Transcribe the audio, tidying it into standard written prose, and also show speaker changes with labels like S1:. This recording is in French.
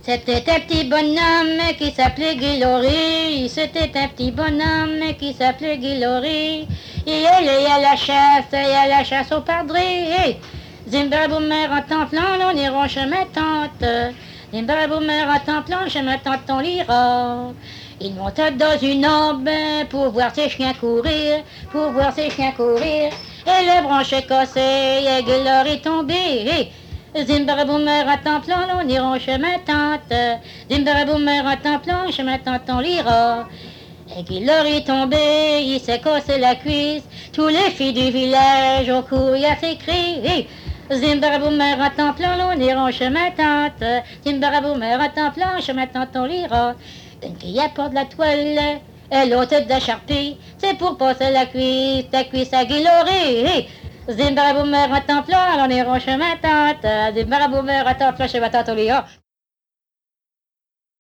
S1: C'était un petit bonhomme qui s'appelait Guy Laurie. C'était un petit bonhomme qui s'appelait Guy Laurie. Et elle est à la chasse, et à la chasse au perdrix. Hey! Zimbaraboumer en temps plan, on ira chez ma tante. Zimbaraboumer en temps plan, chez ma tante on l'ira. Il monte dans une aube pour voir ses chiens courir, pour voir ses chiens courir. Et le branche est cassé, et Guy Laurie tombé. Hey! Zimbaraboumer à temps plan, on ira chez ma tante. Zimbaraboumer à temps plan, chez ma tante on l'ira. Et Guy Laurie est tombé, il s'est cassé la cuisse. Tous les filles du village ont couru à ses cris. Zimbaraboumer à temps plan, on ira chez ma tante. Zimbaraboumer à temps plan, chez ma tante on l'ira. Une qui apporte la toile, et l'autre de la charpie. C'est pour passer la cuisse à Guy Laurie. Zimbaraboumer à temps plan, on ira chez ma tante. Zimbaraboumer à temps plan, chez ma tante on l'ira.